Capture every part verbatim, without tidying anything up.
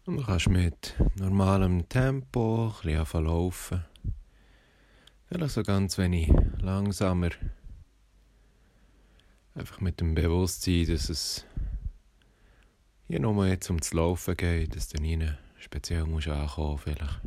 Und du kannst mit normalem Tempo ein bisschen anfangen zu laufen. Vielleicht so ganz wenig langsamer. Einfach mit dem Bewusstsein, dass es hier nur jetzt um das Laufen geht, dass du nie speziell musst ankommen vielleicht.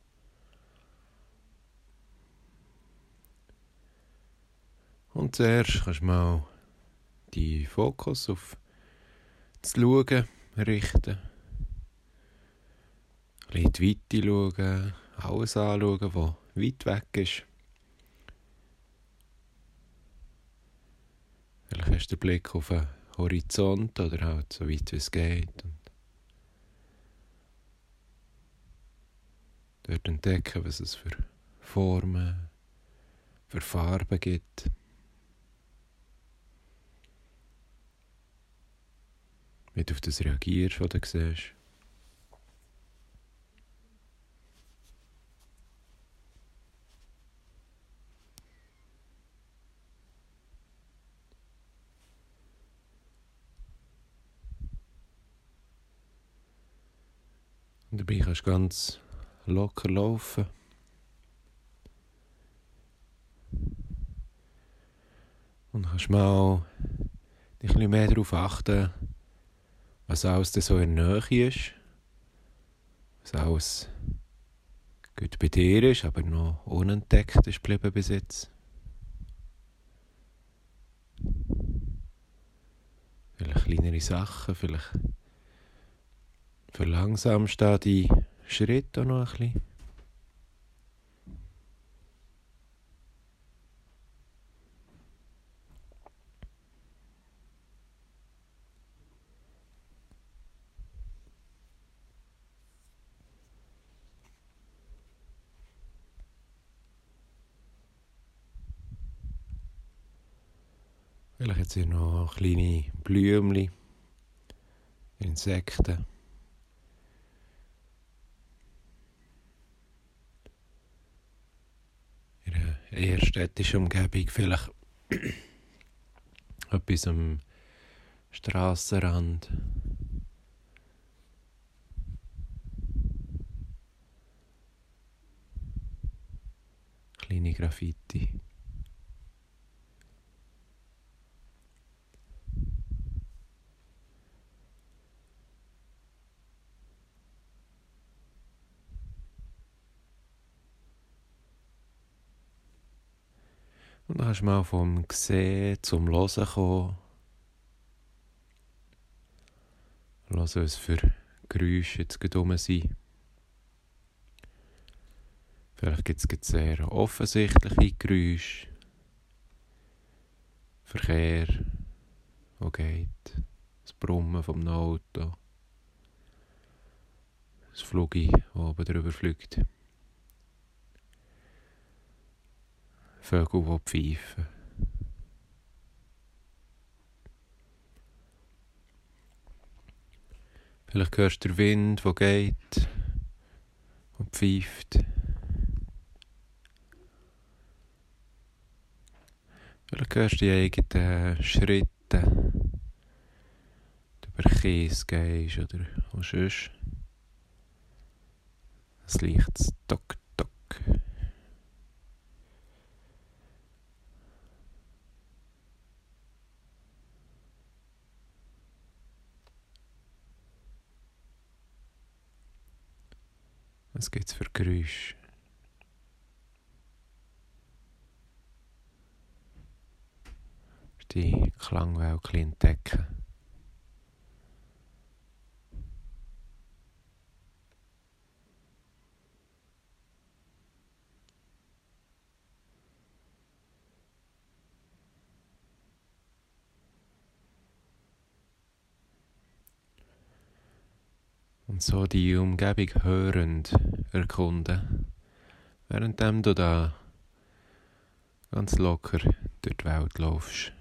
Und zuerst kannst du mal die Fokus auf das Schauen richten. Ein bisschen in die Weite schauen, alles anschauen, was weit weg ist. Vielleicht hast du den Blick auf den Horizont oder halt so weit wie es geht. Und dort entdecken, was es für Formen, für Farben gibt. Wie du auf das reagierst, was du siehst. Und dabei kannst du ganz locker laufen. Und kannst mal dich ein bisschen mehr darauf achten, was alles so in der Nähe ist. Was alles gut bei dir ist, aber noch unentdeckt ist geblieben bis jetzt. Vielleicht kleinere Sachen, vielleicht verlangsamst du die Schritte auch noch ein bisschen. Vielleicht jetzt hier noch kleine Blümchen, Insekten. In einer eher städtischen Umgebung vielleicht etwas am Strassenrand. Kleine Graffiti. Und dann kannst du mal vom Sehen zum Hören kommen. Hören, was für Geräusche jetzt gerade rum sind. Vielleicht gibt es sehr offensichtliche Geräusche. Verkehr, der geht. Das Brummen vom Auto. Das Flugzeug, das oben drüber fliegt. Vögel, die pfeifen. Vielleicht hörst du den Wind, der geht und pfeift. Vielleicht hörst du die eigenen Schritte, du über Kies gehst oder auch sonst. Es liegt Tok, Tok. Was gibt es für Geräusche? Die Klangwelt entdecken. Und so die Umgebung hörend erkunden, währenddem du da ganz locker durch die Welt laufst.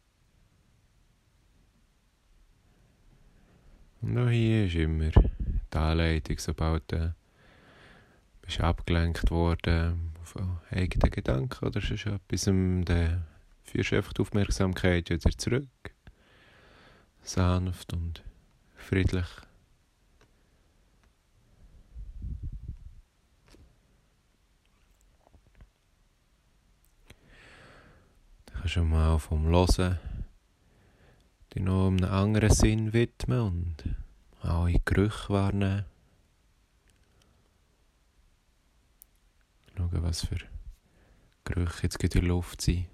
Und auch hier ist immer die Anleitung, sobald du äh, bist abgelenkt worden von eigenen Gedanken oder sonst etwas, dann führst du einfach die Aufmerksamkeit wieder zurück. Sanft und friedlich. Du kannst schon mal vom Hören dich noch einem anderen Sinn widmen und alle Gerüche wahrnehmen. Schauen, was für Gerüche jetzt in der Luft sind.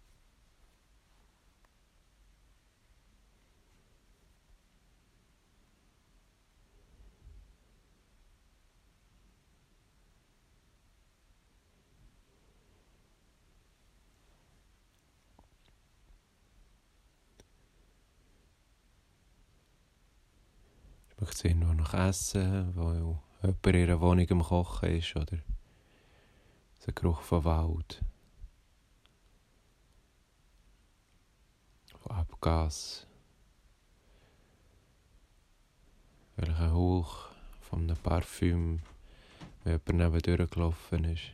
Möchte sie irgendwo noch essen, weil jemand in ihrer Wohnung am Kochen ist, oder der Geruch von Wald, von Abgas, welcher Hauch von einem Parfüm, wenn jemand neben durchgelaufen ist.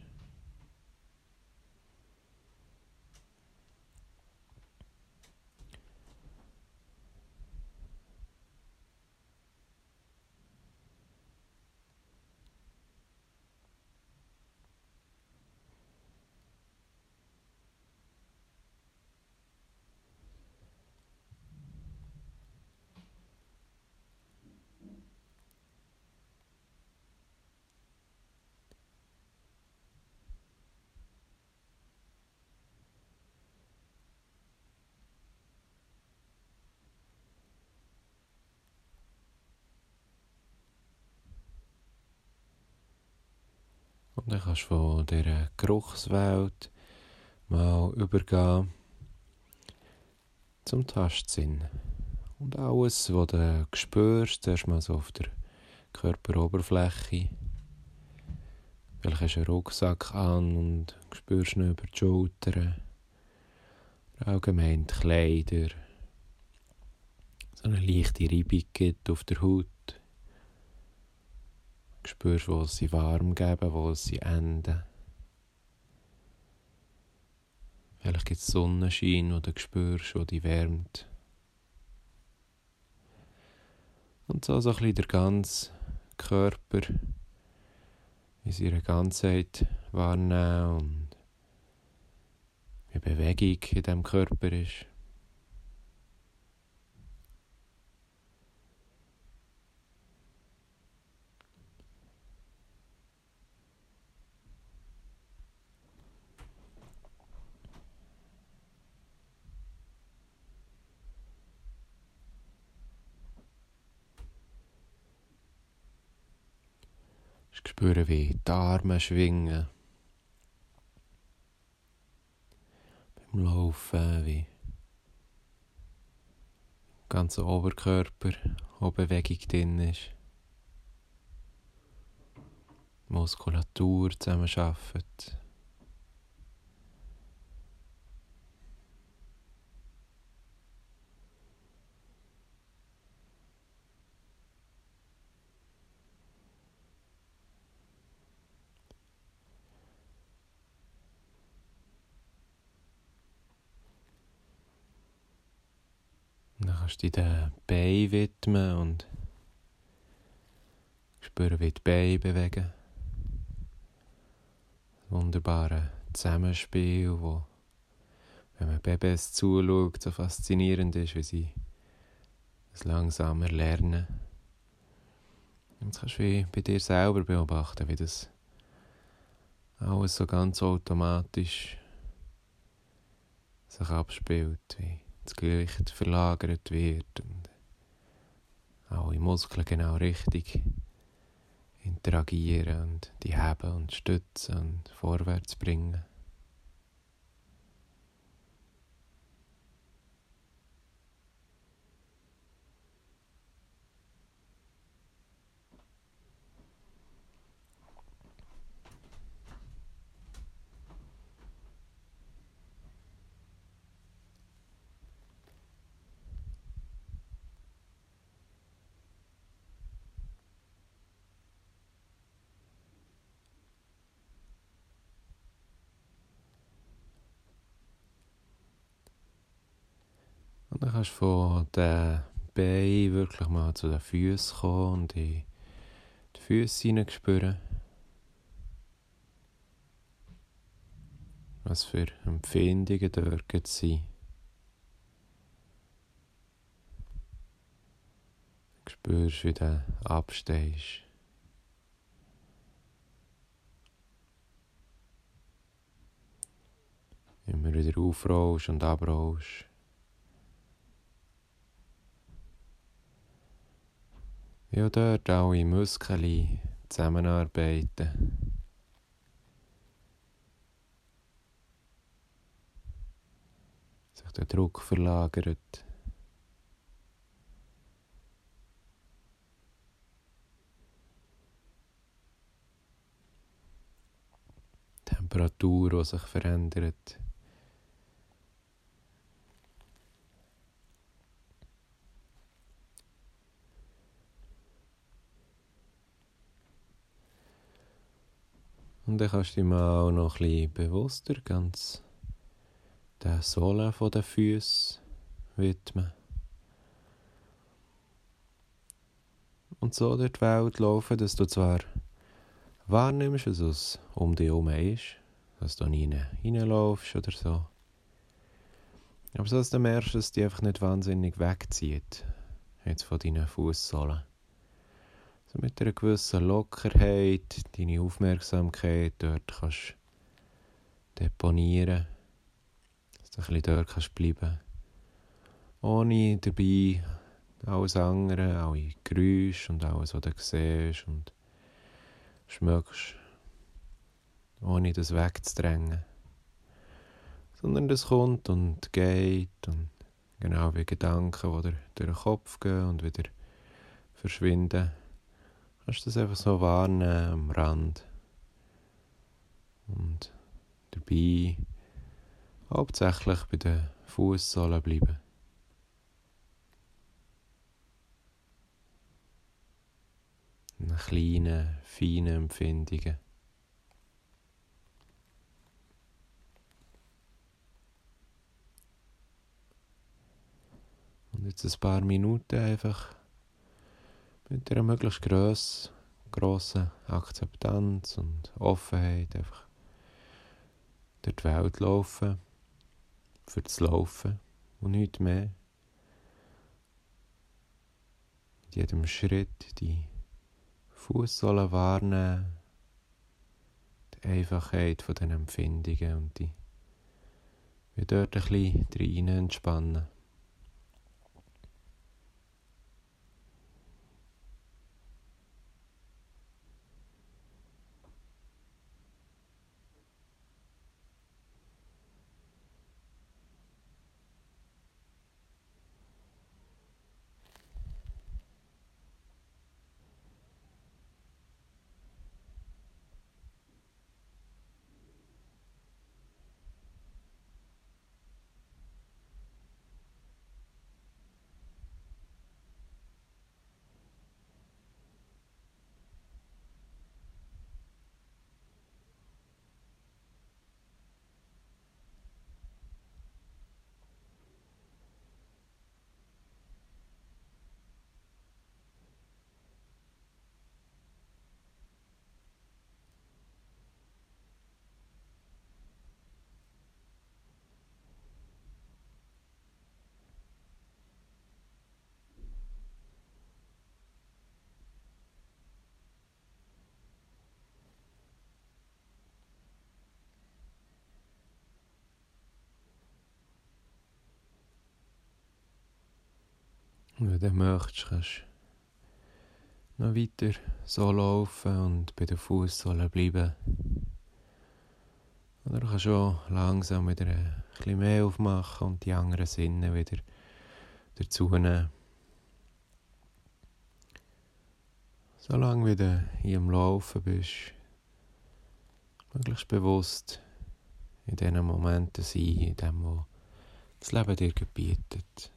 Und dann kannst du von dieser Geruchswelt mal übergehen zum Tastsinn. Und alles, was du spürst, erstmal so auf der Körperoberfläche. Vielleicht hast du einen Rucksack an und spürst ihn über die Schultern. Allgemein die Kleider. So eine leichte Reibung gibt auf der Haut. Du spürst, wo sie warm geben, wo sie enden. Vielleicht gibt es Sonnenschein, den du spürst, der dich wärmt. Und so, so ein bisschen der ganze Körper in seiner Ganzheit wahrnehmen und wie Bewegung in diesem Körper ist. Du spürst, wie die Arme schwingen. Beim Laufen, wie der ganze Oberkörper, wo Bewegung drin ist. Die Muskulatur zusammenarbeitet. Dann kannst du dich den Beinen widmen und spüren, wie die Beine bewegen. Das wunderbare Zusammenspiel, wo, wenn man Babys zuschaut, so faszinierend ist, wie sie es langsam erlernen. Und jetzt kannst du wie bei dir selber beobachten, wie das alles so ganz automatisch sich abspielt, wie das Gewicht verlagert wird und alle Muskeln genau richtig interagieren und die heben und stützen und vorwärts bringen. Und dann kannst du von den Beinen wirklich mal zu den Füßen kommen und in die Füße hineinspüren. Was für Empfindungen dort sind. Du spürst, wie du abstehst. Immer wieder aufrollst und abrollst. Wie auch dort alle Muskeln zusammenarbeiten. Sich der Druck verlagert. Die Temperatur, die sich verändert. Und dann kannst du dich mal auch noch ein bisschen bewusster ganz den Sohlen der Füße widmen. Und so durch die Welt laufen, dass du zwar wahrnimmst, dass es um dich herum ist, dass du nie reinlaufst oder so. Aber so dass du merkst, dass die einfach nicht wahnsinnig wegzieht, jetzt von deinen Fußsohlen. So mit einer gewissen Lockerheit, deine Aufmerksamkeit dort kannst deponieren, dass du ein bisschen dort kannst bleiben. Ohne dabei alles andere, alle Geräusche und alles, was du siehst und schmeckst, ohne das wegzudrängen. Sondern das kommt und geht und genau wie Gedanken, die dir durch den Kopf gehen und wieder verschwinden. Kannst du das einfach so wahrnehmen am Rand und dabei hauptsächlich bei den Fußsohlen bleiben. In kleinen, feinen Empfindungen. Und jetzt ein paar Minuten einfach mit einer möglichst gross, grossen Akzeptanz und Offenheit einfach durch die Welt laufen, für das Laufen und nichts mehr. Mit jedem Schritt die Fußsohlen wahrnehmen, die Einfachheit von den Empfindungen und die wie dort ein bisschen rein entspannen. Und wenn du möchtest, kannst du noch weiter so laufen und bei den Fußsohlen bleiben. Oder du kannst auch langsam wieder ein bisschen mehr aufmachen und die anderen Sinne wieder dazu nehmen. Solange wie du hier am Laufen bist, möglichst bewusst in diesen Momenten sein, in dem, was das Leben dir gebietet.